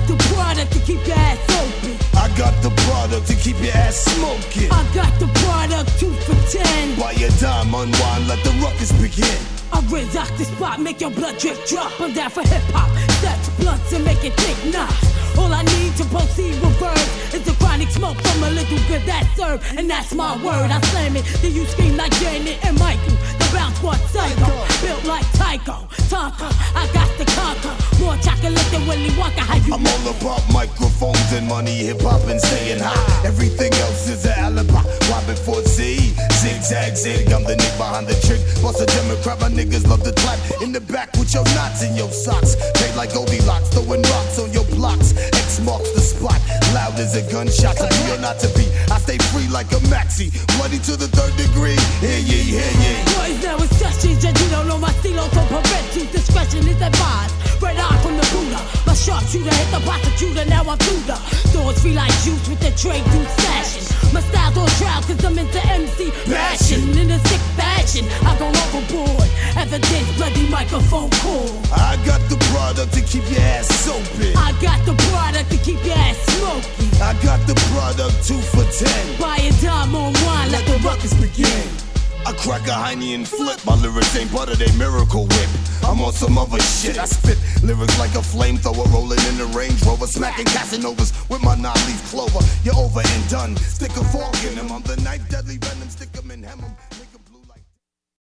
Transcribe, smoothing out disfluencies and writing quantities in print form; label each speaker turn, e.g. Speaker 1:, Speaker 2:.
Speaker 1: got the product to keep your ass open.
Speaker 2: I got the product to keep your ass smoking.
Speaker 1: I got the product 2 for 10.
Speaker 2: Buy your dime, unwind, let the ruckus begin.
Speaker 1: I rinse out the spot, make your blood drip drop. I'm down for hip-hop, that's blunts and make it take knots. All I need to proceed with verbs is the chronic smoke from a little good that serve. And that's my word, I slam it, then you scream like Janet and Michael. The bounce squad psycho, built like Tycho. Tonka, I got the conquer. More chocolate than Willy Wonka, how you
Speaker 2: I'm all about microphones and money, hip-hop and staying high. Everything else is an alibi, why before Z? Zigzag, zig, I'm the nigga behind the trick. Bust a Democrat, my niggas love to clap. In the back with your knots in your socks. Paid like Goldilocks, throwing rocks on your blocks. X marks the spot, loud as a gunshot. To be or not to be, I stay free like a maxi. Bloody to the 3rd degree, hear ye, hear ye.
Speaker 1: Boys now it's sessions, and you don't know my stilo, so parental discretion is advised. Red eye from the Buddha, my sharpshooter hit the prosecutor, now I'm through the doors feel like juice with the trade through fashion. My style's on trial cause I'm into MC passion. In a sick fashion, I go overboard. Evidence, bloody microphone cord.
Speaker 2: I got the product to keep your ass open.
Speaker 1: I got the product to keep your ass smoking.
Speaker 2: I got the product 2 for 10.
Speaker 1: Buy a dime on wine, let the ruckus begin.
Speaker 2: I crack a hiney and flip. My lyrics ain't part of they miracle whip. I'm on some other shit. I spit lyrics like a flamethrower, rolling in the Range Rover, smacking Casanovas with my 9-leaf clover. You're over and done. Stick a fork in 'em. I'm the knife, deadly venom. Stick 'em and hem 'em.